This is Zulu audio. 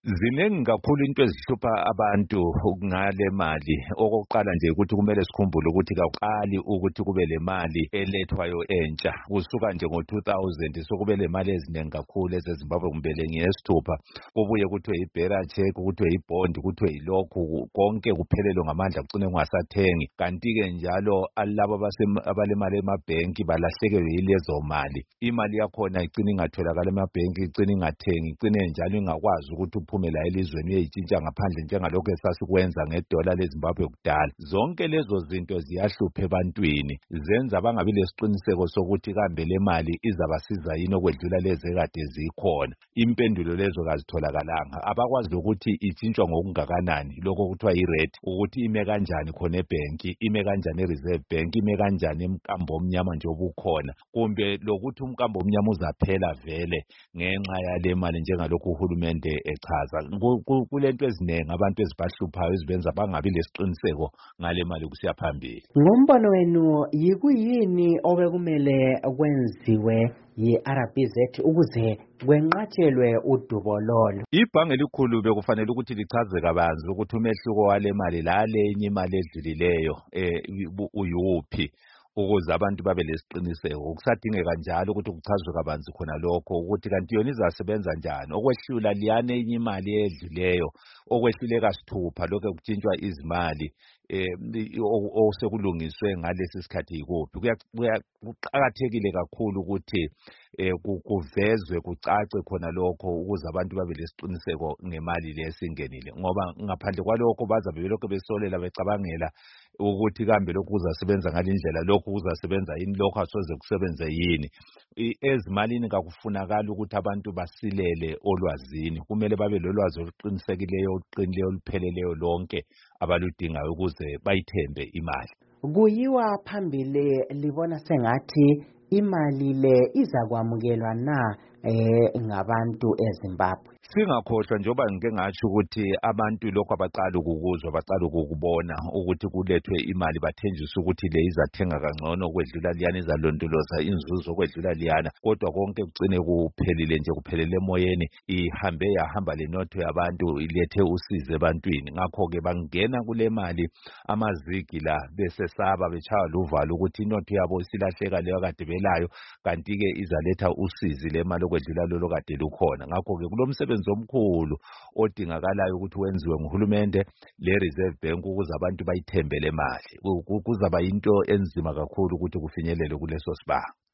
Ziningi kakhulu into ezihlupha abantu ngale mali. Okokuqala nje ukuthi kumele sikhumbule ukuthi kaqali ukuthi kube le mali elethwayo entsha. Kusuka nje ngo-2000 sokube le mali eziningi kakhulu ezeZimbabwe kumbele ngiyesithupha. Kubuye kuthiwe i-bearer check, kuthiwe i-bond, kuthiwe ilokhu konke kuphelelwe ngamandla kugcine kungasathengi. Kanti-ke njalo labo abalemali emabhenki balahlekelwe yilezo mali. Imali yakhona igcina ingatholakala emabhenki, igcina ingathengi, igcine njalo ingakwazi ukuthi uphume la elizweni uyayitshintsha ngaphandle njengalokho esasikwenza ngedola leZimbabwe kudala. Zonke lezo zinto ziyahlupha ebantwini, zenza bangabi lesiqiniseko sokuthi kambe le mali izabasiza yini okwedlula lezi ekade zikhona. Impendulo lezo kazitholakalanga. Abakwazi ukuthi itshintshwa ngokungakanani, lokho kuthiwa i-rate, ukuthi ime kanjani khona ebhenki, ime kanjani e-reserve bank, ime kanjani emkambo omnyama nje obukhona, kumbe lokuthi umkambo omnyama uzaphela vele ngenxa yale mali njengalokhu uhulumende echaza. Kulento eziningi abantu ezibahluphayo ezibenza bangabi lesiqiniseko ngale mali kusiya phambili. Ngombono wenu yikuyini obekumele kwenziwe yi-RBZ ukuze kwenqatshelwe udubololo? Ibhange elikhulu bekufanele ukuthi lichaze kabanzi ukuthi umehluko wale mali lalenye imali edlulileyo uyuphi, ukuze abantu babe lesiqiniseko. Kusadingeka njalo ukuthi kuchazwe kabanzi khona lokho ukuthi kanti yona izasebenza njani. Okwehlula liyane enye imali edluleyo, okwehluleka sithupha lokho kutshintshwa izimali osekulungiswe ngalesi sikhathi yikuphi. Kuqakathekile kakhulu ukuthi kuvezwe kucace khona lokho ukuze abantu babe lesiqiniseko ngemali lesingenile, ngoba ngaphandle kwalokho bazabe belokho besolela becabangela ukuthi kambe lokhu kuzasebenza ngalindlela, lokhu kuzasebenza yini, lokhu asoze kusebenze yini. Ezimalini kakufunakala ukuthi abantu basilele olwazini. Kumele babe lolwazi oluqinisekileyo, oluqinileyo, olupheleleyo lonke abaludingayo ukuze bayithembe imali. Kuyiwa phambili libona sengathi imali le izakwamukelwa na ngabantu eZimbabwe? Singakhohlwa njengoba ngike ngatsho ukuthi abantu lokho abaqala ukukuzwa, baqala ukubona ukuthi kulethwe imali, bathenjiswe ukuthi le izathenga kangcono okwedlula liyana, izalondoloza inzuzo okwedlula liyana, kodwa konke kugcine kuphelile nje, kuphelele emoyeni. Yahamba le notho yabantu, ilethe usizo ebantwini. Ngakho-ke bangena kule mali amazigi la besesaba, betshaywa luvalo ukuthi inotho yabo isilahleka leyo kade belayo, kanti-ke izaletha usizi le mali okwedlula lolo kade lukhona. Ngakho-ke kulomsebenzi omkhulu odingakalayo ukuthi wenziwe nguhulumende le-Reserve Bank ukuze abantu bayithembe le mali. Kuzaba yinto enzima kakhulu ukuthi kufinyelele kuleso sibanga.